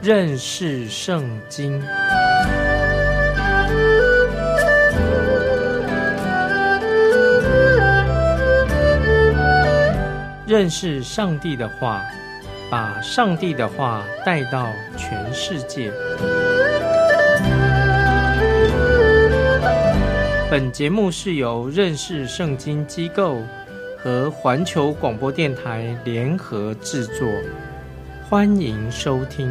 认识圣经。认识上帝的话，把上帝的话带到全世界。本节目是由认识圣经机构和环球广播电台联合制作，欢迎收听。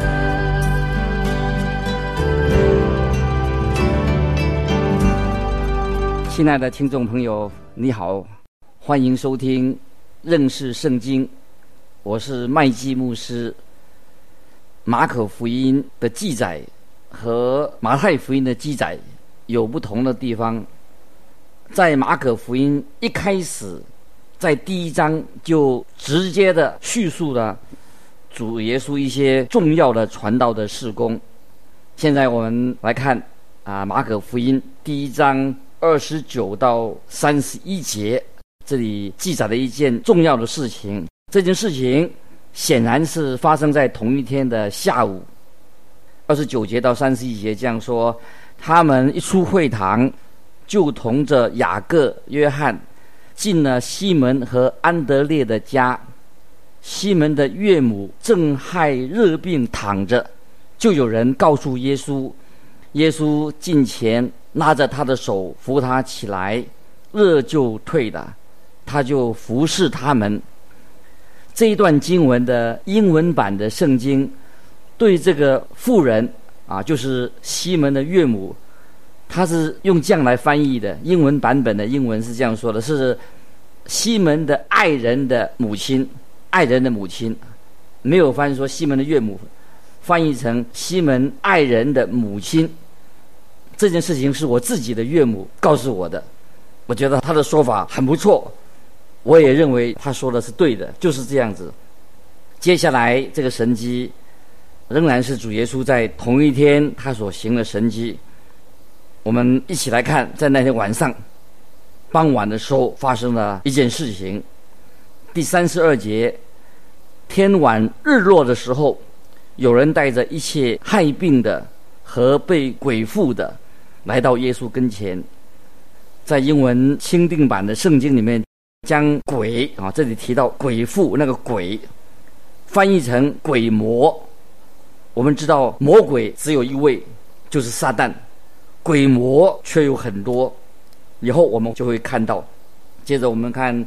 亲爱的听众朋友，你好，欢迎收听认识圣经，我是麦基牧师。马可福音的记载和马太福音的记载有不同的地方。在马可福音一开始，在第1章就直接的叙述了主耶稣一些重要的传道的事工。现在我们来看马可福音第1章29到31节，这里记载了一件重要的事情。这件事情显然是发生在同一天的下午。29节到31节这样说：他们一出会堂，就同着雅各、约翰进了西门和安德烈的家。西门的岳母正害热病躺着，就有人告诉耶稣。耶稣近前拉着他的手扶他起来，热就退了，他就服侍他们。这一段经文的英文版的圣经对这个妇人就是西门的岳母，他是用这样来翻译的。英文版本的英文是这样说的，是西门的爱人的母亲，爱人的母亲，没有翻译说西门的岳母，翻译成西门爱人的母亲。这件事情是我自己的岳母告诉我的，我觉得他的说法很不错，我也认为他说的是对的，就是这样子。接下来这个神迹仍然是主耶稣在同一天他所行的神迹。我们一起来看，在那天晚上傍晚的时候发生了一件事情。第32节，天晚日落的时候，有人带着一切害病的和被鬼附的来到耶稣跟前。在英文钦定版的圣经里面，将鬼这里提到鬼附，那个鬼翻译成鬼魔。我们知道魔鬼只有一位，就是撒旦，鬼魔却有很多。以后我们就会看到。接着我们看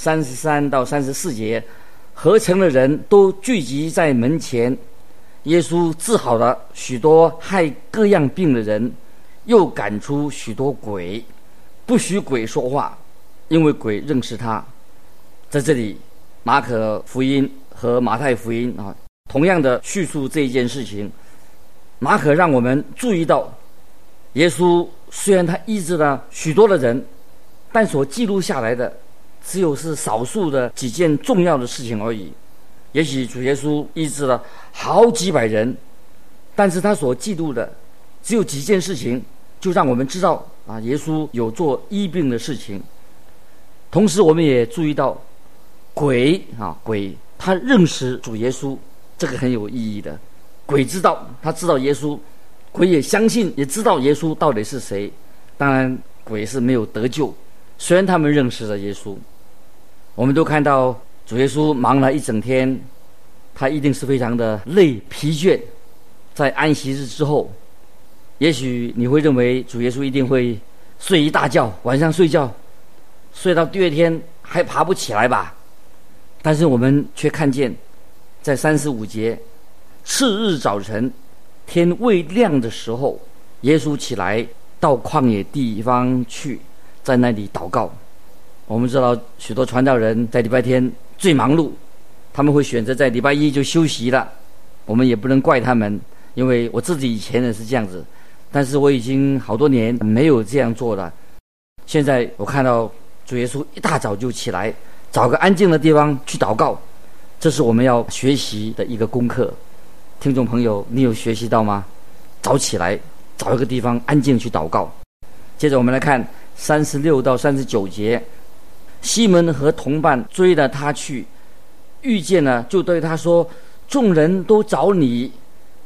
33到34节，合城的人都聚集在门前，耶稣治好了许多害各样病的人，又赶出许多鬼，不许鬼说话，因为鬼认识他。在这里马可福音和马太福音同样的叙述这一件事情。马可让我们注意到，耶稣虽然他医治了许多的人，但所记录下来的只有是少数的几件重要的事情而已。也许主耶稣医治了好几百人，但是他所记录的只有几件事情，就让我们知道耶稣有做医病的事情。同时我们也注意到鬼他认识主耶稣，这个很有意义的。鬼他知道耶稣，鬼也相信也知道耶稣到底是谁。当然鬼是没有得救，虽然他们认识了耶稣。我们都看到主耶稣忙了一整天，他一定是非常的累疲倦。在安息日之后，也许你会认为主耶稣一定会睡一大觉，晚上睡觉睡到第二天还爬不起来吧。但是我们却看见在35节，次日早晨天未亮的时候，耶稣起来到旷野地方去，在那里祷告。我们知道许多传道人在礼拜天最忙碌，他们会选择在礼拜一就休息了。我们也不能怪他们，因为我自己以前也是这样子，但是我已经好多年没有这样做了。现在我看到主耶稣一大早就起来，找个安静的地方去祷告，这是我们要学习的一个功课。听众朋友，你有学习到吗？早起来找一个地方安静去祷告。接着我们来看36到39节，西门和同伴追了他去，遇见了就对他说，众人都找你。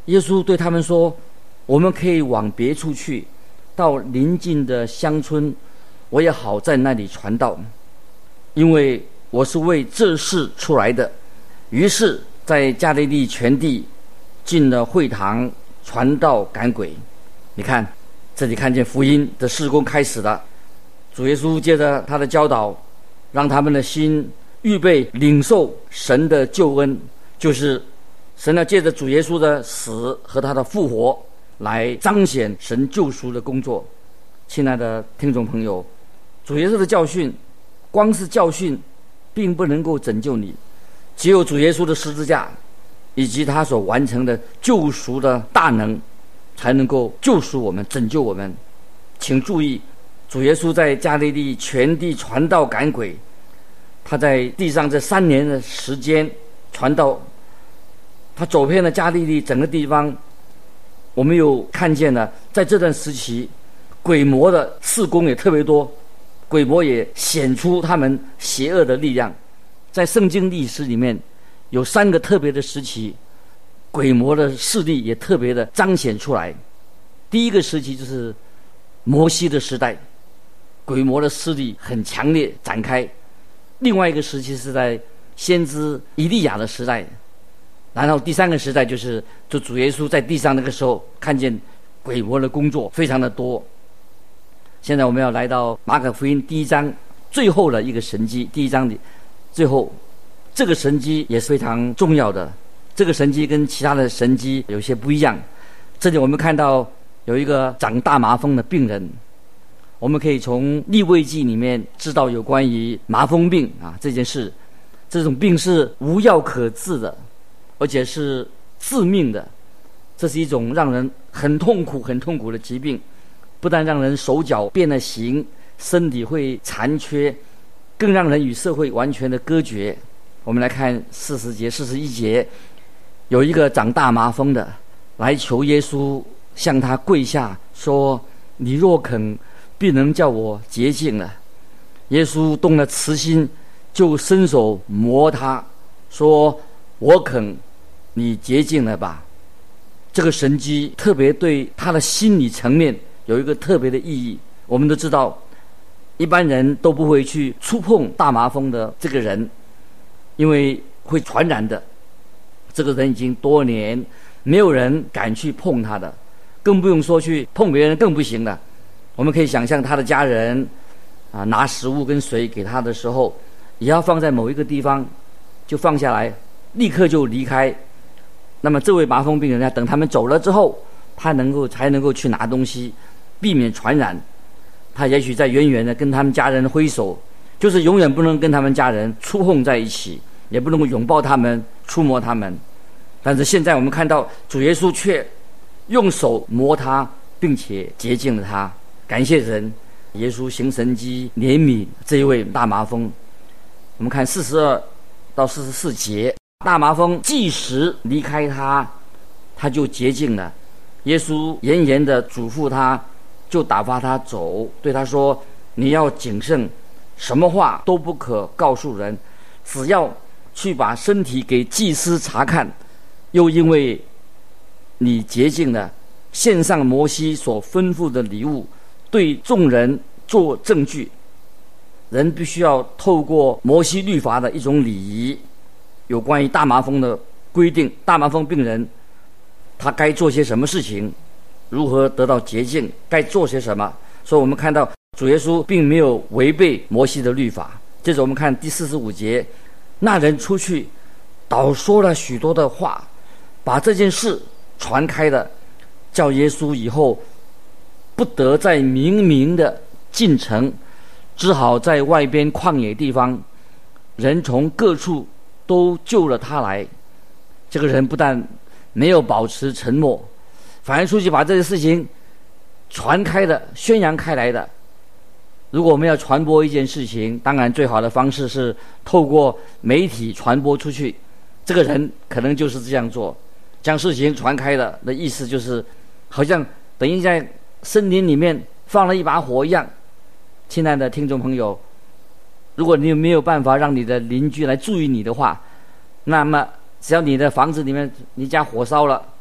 耶稣对他们说，我们可以往别处去，到邻近的乡村，我也好在那里传道，因为我是为这事出来的。于是在加利利全地进了会堂，传道赶鬼。你看这里看见福音的事工开始了。主耶稣借着他的教导，让他们的心预备领受神的救恩，就是神要借着主耶稣的死和他的复活来彰显神救赎的工作。亲爱的听众朋友，主耶稣的教训，光是教训并不能够拯救你，只有主耶稣的十字架以及他所完成的救赎的大能才能够救赎我们，拯救我们。请注意，主耶稣在加利利全地传道赶鬼，他在地上这3年的时间传道，他走遍了加利利整个地方。我们有看见了，在这段时期鬼魔的事工也特别多，鬼魔也显出他们邪恶的力量。在圣经历史里面有3个特别的时期，鬼魔的势力也特别的彰显出来。第一个时期就是摩西的时代，鬼魔的势力很强烈展开。另外一个时期是在先知以利亚的时代。然后第3个时代就是主耶稣在地上那个时候，看见鬼魔的工作非常的多。现在我们要来到马可福音第1章最后的一个神迹，第1章的最后，这个神迹也是非常重要的。这个神迹跟其他的神迹有些不一样。这里我们看到有一个长大麻风的病人，我们可以从利未记里面知道有关于麻风病这件事。这种病是无药可治的，而且是致命的。这是一种让人很痛苦的疾病，不但让人手脚变了形，身体会残缺，更让人与社会完全的隔绝。我们来看40节、41节，有一个长大麻风的来求耶稣，向他跪下说：你若肯，必能叫我洁净了。耶稣动了慈心，就伸手摸他，说：我肯，你洁净了吧。这个神迹特别对他的心理层面有一个特别的意义。我们都知道，一般人都不会去触碰大麻风的这个人，因为会传染的。这个人已经多年没有人敢去碰他的，更不用说去碰别人，更不行了。我们可以想象他的家人拿食物跟水给他的时候，也要放在某一个地方，就放下来，立刻就离开。那么这位麻风病人要等他们走了之后，他才能够去拿东西，避免传染。他也许在远远的跟他们家人挥手，就是永远不能跟他们家人触碰在一起，也不能够拥抱他们、触摸他们。但是现在我们看到主耶稣却用手摸他，并且洁净了他。感谢神，耶稣行神迹怜悯这一位大麻风。我们看42到44节，大麻风即时离开他，他就洁净了。耶稣严严的嘱咐他，就打发他走，对他说：你要谨慎，什么话都不可告诉人，只要去把身体给祭司查看，又因为你洁净了，献上摩西所吩咐的礼物，对众人做证据。人必须要透过摩西律法的一种礼仪，有关于大麻风的规定，大麻风病人他该做些什么事情，如何得到洁净，该做些什么。所以我们看到主耶稣并没有违背摩西的律法。接着我们看第45节，那人出去倒说了许多的话，把这件事传开了，叫耶稣以后不得再明的进城，只好在外边旷野地方，人从各处都救了他来。这个人不但没有保持沉默，反而出去把这个事情传开的、宣扬开来的。如果我们要传播一件事情，当然最好的方式是透过媒体传播出去。这个人可能就是这样做，将事情传开的意思就是，好像等于在森林里面放了一把火一样。亲爱的听众朋友，如果你没有办法让你的邻居来注意你的话，那么只要你的房子里面你家火烧了，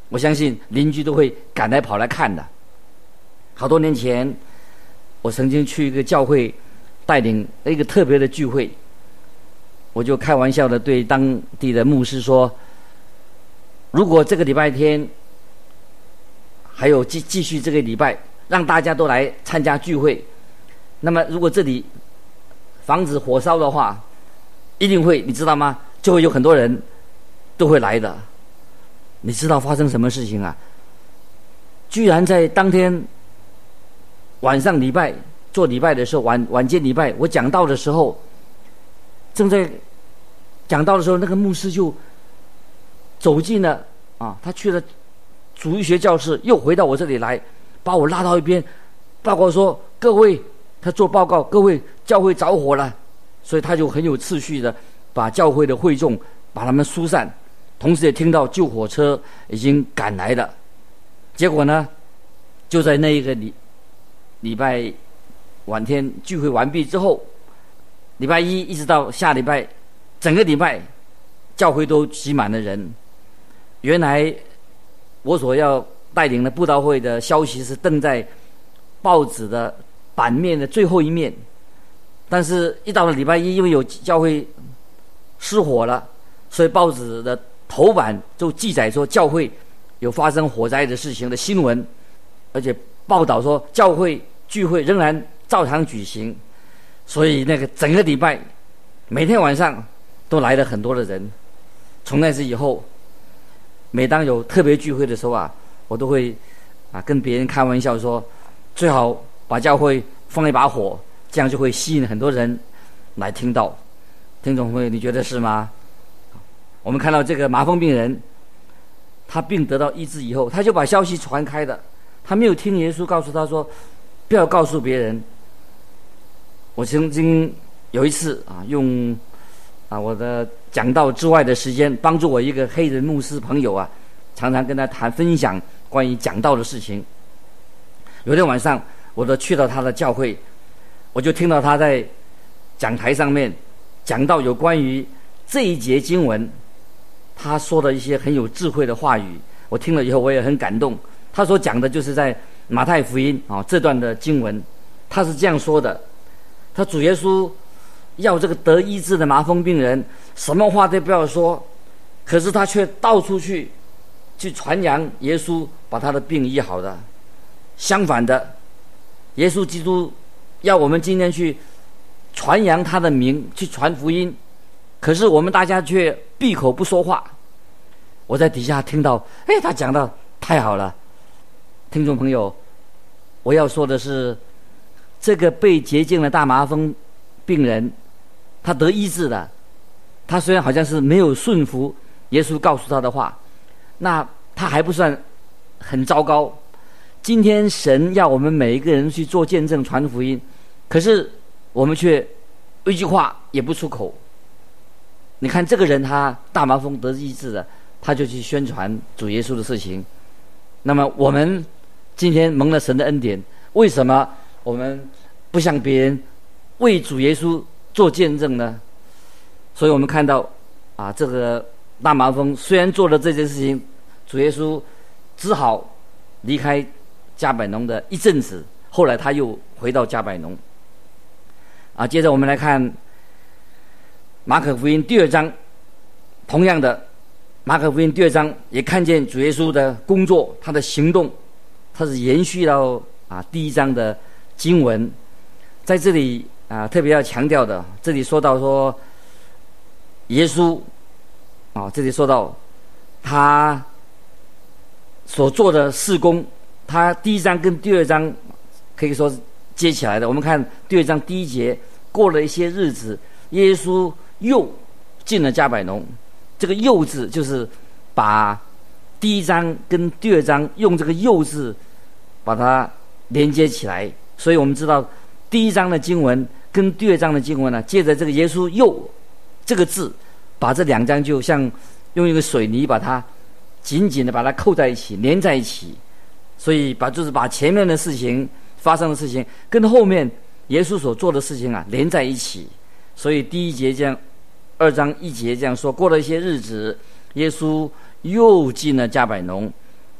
我相信邻居都会赶来跑来看的。好多年前，我曾经去一个教会带领一个特别的聚会，我就开玩笑的对当地的牧师说，如果这个礼拜天还有继续这个礼拜，让大家都来参加聚会，那么如果这里房子火烧的话，一定会，你知道吗？就会有很多人都会来的。你知道发生什么事情啊？居然在当天晚上做礼拜的时候，晚间礼拜，我讲道的时候，正在讲道的时候，那个牧师就走进了他去了主日学教室，又回到我这里来，把我拉到一边，报告说各位，他做报告，各位教会着火了。所以他就很有次序的把教会的会众把他们疏散，同时也听到救火车已经赶来了。结果呢，就在那一个礼拜晚天聚会完毕之后，礼拜一一直到下礼拜，整个礼拜教会都挤满了人。原来我所要带领的布道会的消息是登在报纸的版面的最后一面，但是一到了礼拜一，因为有教会失火了，所以报纸的头版就记载说教会有发生火灾的事情的新闻，而且报道说教会聚会仍然照常举行。所以那个整个礼拜每天晚上都来了很多的人。从那次以后，每当有特别聚会的时候我都会跟别人开玩笑说，最好把教会放一把火，这样就会吸引很多人来听到。听众朋友，你觉得是吗？我们看到这个麻风病人，他病得到医治以后，他就把消息传开的，他没有听耶稣告诉他说不要告诉别人。我曾经有一次用我的讲道之外的时间，帮助我一个黑人牧师朋友常常跟他分享关于讲道的事情。有天晚上，我都去到他的教会，我就听到他在讲台上面讲到有关于这一节经文，他说的一些很有智慧的话语。我听了以后我也很感动。他所讲的就是在马太福音这段的经文，他是这样说的，他主耶稣要这个得医治的麻风病人什么话都不要说，可是他却到处去传扬耶稣把他的病医好的。相反的，耶稣基督要我们今天去传扬他的名，去传福音，可是我们大家却闭口不说话。我在底下听到，他讲的太好了。听众朋友，我要说的是，这个被洁净的大麻风病人，他得医治了，他虽然好像是没有顺服耶稣告诉他的话，那他还不算很糟糕。今天神要我们每一个人去做见证传福音，可是我们却一句话也不出口。你看这个人，他大麻风得医治了，他就去宣传主耶稣的事情。那么我们今天蒙了神的恩典，为什么我们不向别人为主耶稣做见证呢？所以我们看到这个大麻风虽然做了这件事情，主耶稣只好离开加百农的一阵子，后来他又回到加百农。接着我们来看马可福音第2章，同样的，马可福音第2章也看见主耶稣的工作，他的行动，他是延续到第1章的经文。在这里特别要强调的，这里说到说耶稣这里说到他所做的事工，他第1章跟第2章可以说是接起来的。我们看第2章第1节，过了一些日子，耶稣又进了加百农。这个又字就是把第1章跟第2章用这个又字把它连接起来。所以我们知道第1章的经文跟第2章的经文呢，借着这个耶稣又这个字，把这2章就像用一个水泥把它紧紧的把它扣在一起，连在一起。所以就是把前面的事情发生的事情跟后面耶稣所做的事情连在一起。所以第1节这样，2章1节这样说，过了一些日子，耶稣又进了加百农。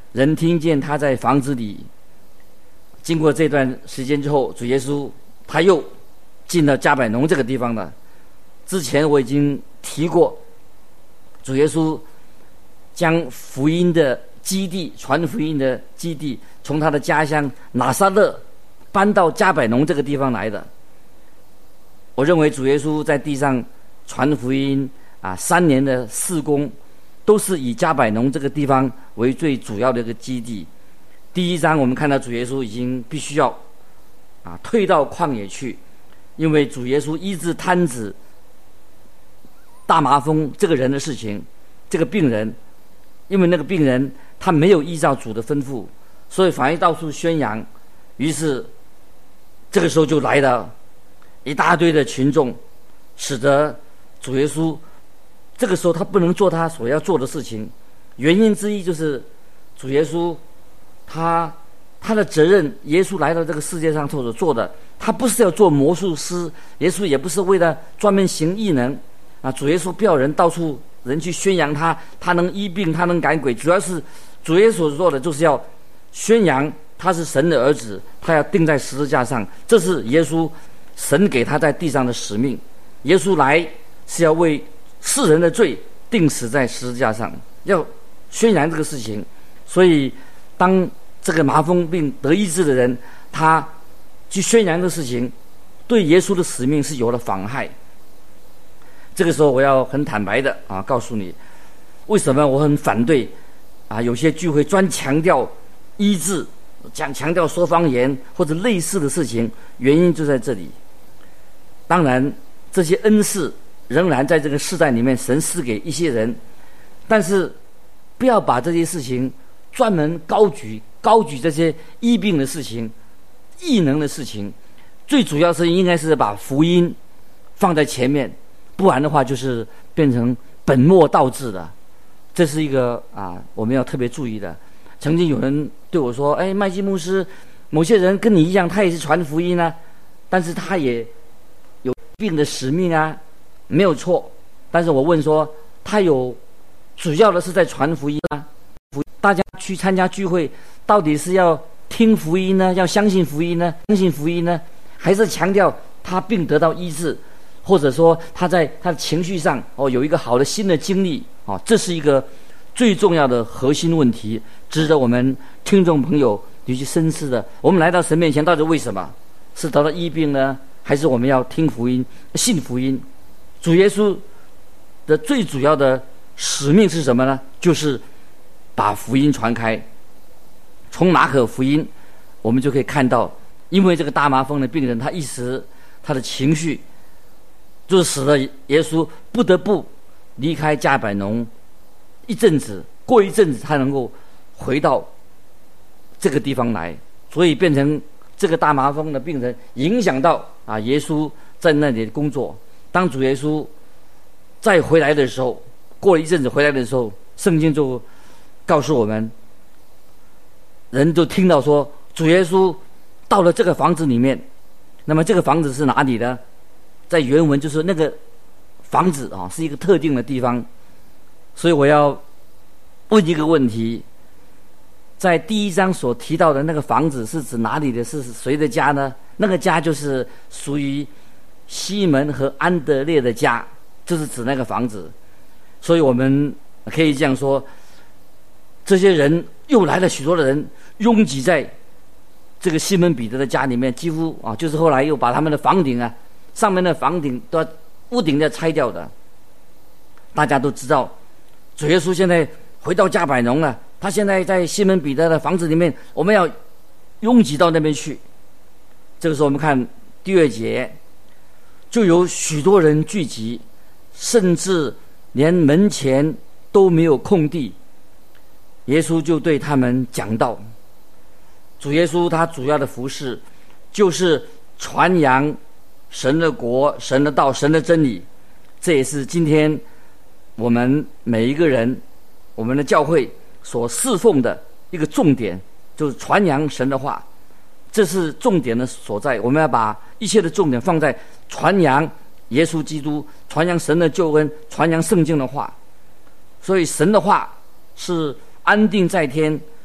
人听见他在房子里。经过这段时间之后，主耶稣他又进了加百农这个地方了。之前我已经提过，主耶稣将福音的基地、传福音的基地从他的家乡拿撒勒搬到加百农这个地方来的。我认为主耶稣在地上传福音3年的事工，都是以加百农这个地方为最主要的一个基地。第1章我们看到主耶稣已经必须要退到旷野去，因为主耶稣医治瘫子大麻风这个人的事情，这个病人，因为那个病人他没有依照主的吩咐，所以反而到处宣扬。于是这个时候就来了一大堆的群众，使得主耶稣这个时候他不能做他所要做的事情。原因之一就是主耶稣他的责任，耶稣来到这个世界上所做的，他不是要做魔术师，耶稣也不是为了专门行异能主耶稣不要人到处人去宣扬他能医病，他能赶鬼，主要是主耶稣所做的就是要宣扬他是神的儿子，他要钉在十字架上，这是耶稣神给他在地上的使命。耶稣来是要为世人的罪钉死在十字架上，要宣扬这个事情。所以当这个麻风病得医治的人，他去宣扬这个事情，对耶稣的使命是有了妨害。这个时候我要很坦白的告诉你，为什么我很反对有些聚会专强调医治，强调说方言或者类似的事情，原因就在这里。当然这些恩赐仍然在这个世代里面神赐给一些人，但是不要把这些事情专门高举这些医病的事情、异能的事情。最主要是应该是把福音放在前面，不然的话就是变成本末倒置的。这是一个我们要特别注意的。曾经有人对我说，麦基牧师，某些人跟你一样，他也是传福音但是他也有病的使命没有错。但是我问说，他有主要的是在传福音大家去参加聚会，到底是要听福音呢，要相信福音呢，还是强调他病得到医治，或者说他在他的情绪上有一个好的新的经历这是一个最重要的核心问题，值得我们听众朋友你去深思的。我们来到神面前，到底为什么？是得到医病呢，还是我们要听福音、信福音？主耶稣的最主要的使命是什么呢？就是把福音传开。从马可福音我们就可以看到，因为这个大麻风的病人，他一时他的情绪就使得耶稣不得不离开加百农一阵子，过一阵子他能够回到这个地方来，所以变成这个大麻风的病人影响到耶稣在那里的工作。当主耶稣再回来的时候，过了一阵子回来的时候，圣经就告诉我们，人就听到说主耶稣到了这个房子里面。那么这个房子是哪里呢？在原文就是那个房子是一个特定的地方。所以我要问一个问题，在第1章所提到的那个房子是指哪里的？是谁的家呢？那个家就是属于西门和安德烈的家，就是指那个房子。所以我们可以这样说，这些人又来了许多的人拥挤在这个西门彼得的家里面，几乎就是后来又把他们的房顶上面的房顶都要屋顶要拆掉的。大家都知道主耶稣现在回到加百农了，他现在在西门彼得的房子里面，我们要拥挤到那边去。这个时候我们看第2节，就有许多人聚集，甚至连门前都没有空地。耶稣就对他们讲道。主耶稣他主要的服事就是传扬神的国、神的道、神的真理。这也是今天我们每一个人，我们的教会所侍奉的一个重点，就是传扬神的话。这是重点的所在，我们要把一切的重点放在传扬耶稣基督，传扬神的救恩，传扬圣经的话。所以神的话是安定在天，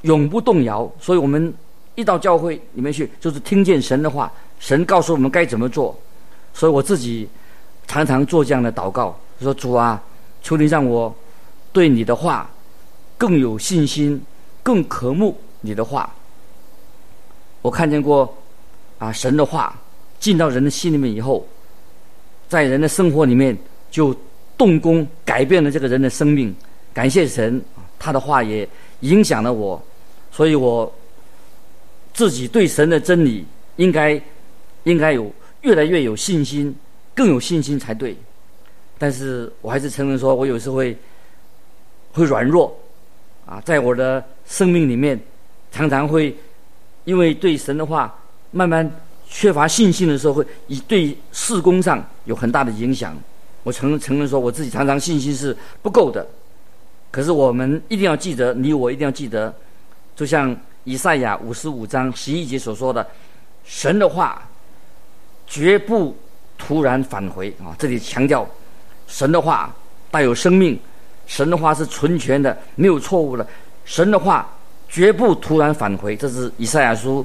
永不动摇。所以我们一到教会里面去，就是听见神的话，神告诉我们该怎么做。所以我自己常常做这样的祷告，说主啊，求你让我对你的话更有信心，更渴慕你的话。我看见过神的话进到人的心里面以后，在人的生活里面就动工改变了这个人的生命。感谢神，他的话也影响了我，所以我自己对神的真理应该有越来越有信心，更有信心才对。但是我还是承认说，我有时会软弱在我的生命里面常常会因为对神的话慢慢缺乏信心的时候，会对事工上有很大的影响。我承认说，我自己常常信心是不够的。可是我们一定要记得，你我一定要记得，就像以赛亚55章11节所说的，神的话绝不突然返回这里强调神的话带有生命，神的话是纯全的，没有错误的，神的话绝不突然返回。这是以赛亚书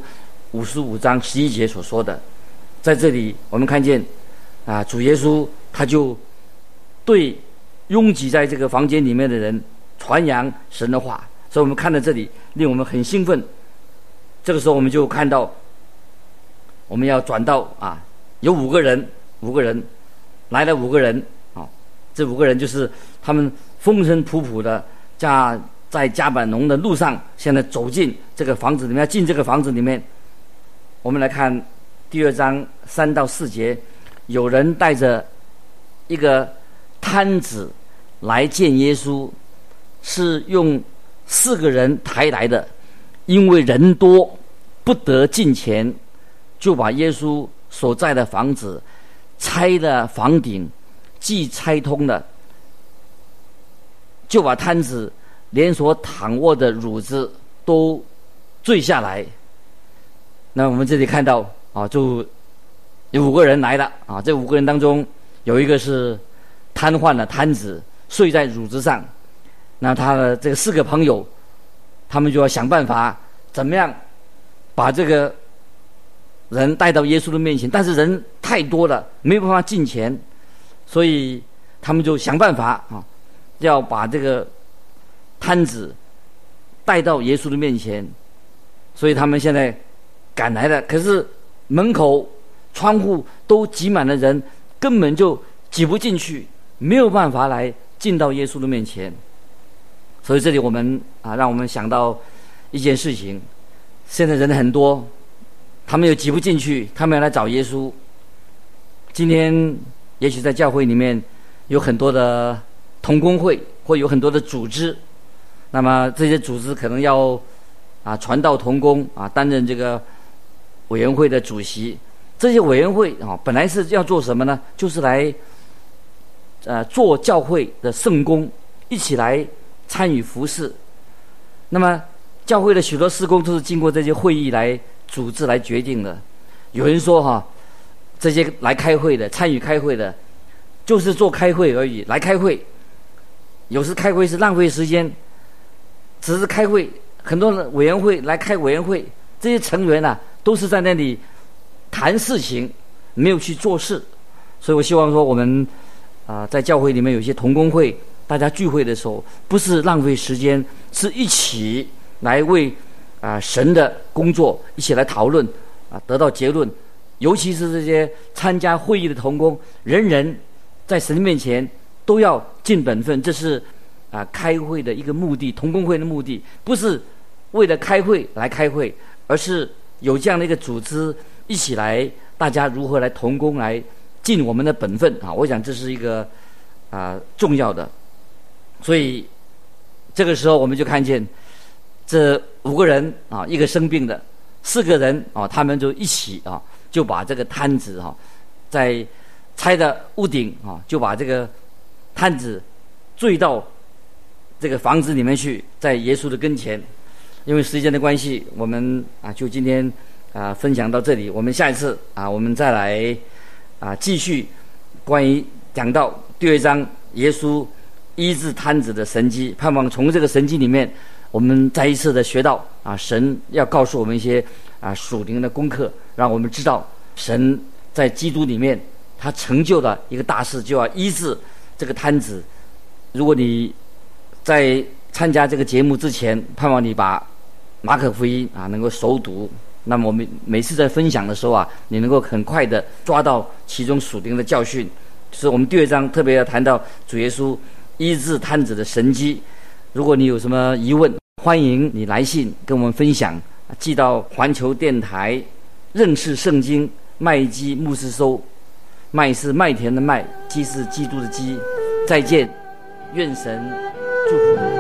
55章11节所说的。在这里我们看见主耶稣他就对拥挤在这个房间里面的人传扬神的话，所以我们看到这里令我们很兴奋。这个时候我们就看到，我们要转到有5个人来了，5个人这5个人就是他们风尘仆仆的在加百农的路上，现在走进这个房子里面，要进这个房子里面。我们来看第2章3到4节，有人带着一个摊子来见耶稣，是用4个人抬来的，因为人多不得进前，就把耶稣所在的房子拆了房顶，既拆通了，就把摊子连所躺卧的褥子都坠下来。那我们这里看到就有5个人来了这5个人当中有一个是瘫痪了摊子，睡在褥子上。那他的这个4个朋友，他们就要想办法怎么样把这个人带到耶稣的面前，但是人太多了，没有办法进前，所以他们就想办法要把这个摊子带到耶稣的面前。所以他们现在赶来了，可是门口窗户都挤满了人，根本就挤不进去，没有办法来进到耶稣的面前。所以这里我们让我们想到一件事情，现在人很多，他们又挤不进去，他们要来找耶稣。今天也许在教会里面有很多的同工会，会有很多的组织，那么这些组织可能要传道同工担任这个委员会的主席。这些委员会本来是要做什么呢？就是来做教会的圣工，一起来参与服事。那么教会的许多事工都是经过这些会议来组织来决定的。有人说这些来开会的，参与开会的，就是做开会而已，来开会。有时开会是浪费时间，只是开会，很多委员会来开委员会，这些成员都是在那里谈事情，没有去做事。所以我希望说我们在教会里面有一些同工会，大家聚会的时候不是浪费时间，是一起来为神的工作一起来讨论得到结论。尤其是这些参加会议的同工，人人在神面前都要尽本分。这是开会的一个目的，同工会的目的不是为了开会来开会，而是有这样的一个组织，一起来大家如何来同工，来尽我们的本分我想这是一个重要的。所以这个时候我们就看见这5个人一个生病的，4个人他们就一起就把这个摊子在拆的屋顶就把这个摊子坠到这个房子里面去，在耶稣的跟前。因为时间的关系，我们就今天分享到这里。我们下一次我们再来继续关于讲到第2章耶稣医治瘫子的神迹，盼望从这个神迹里面我们再一次的学到神要告诉我们一些属灵的功课，让我们知道神在基督里面他成就的一个大事，就要医治这个瘫子。如果你在参加这个节目之前，盼望你把马可福音能够熟读，那么我们每次在分享的时候你能够很快的抓到其中属灵的教训。就是我们第二章特别要谈到主耶稣医治瘫子的神迹。如果你有什么疑问，欢迎你来信跟我们分享，寄到环球电台认识圣经麦基牧师收。麦是麦田的麦，基是基督的基。再见，愿神祝福你。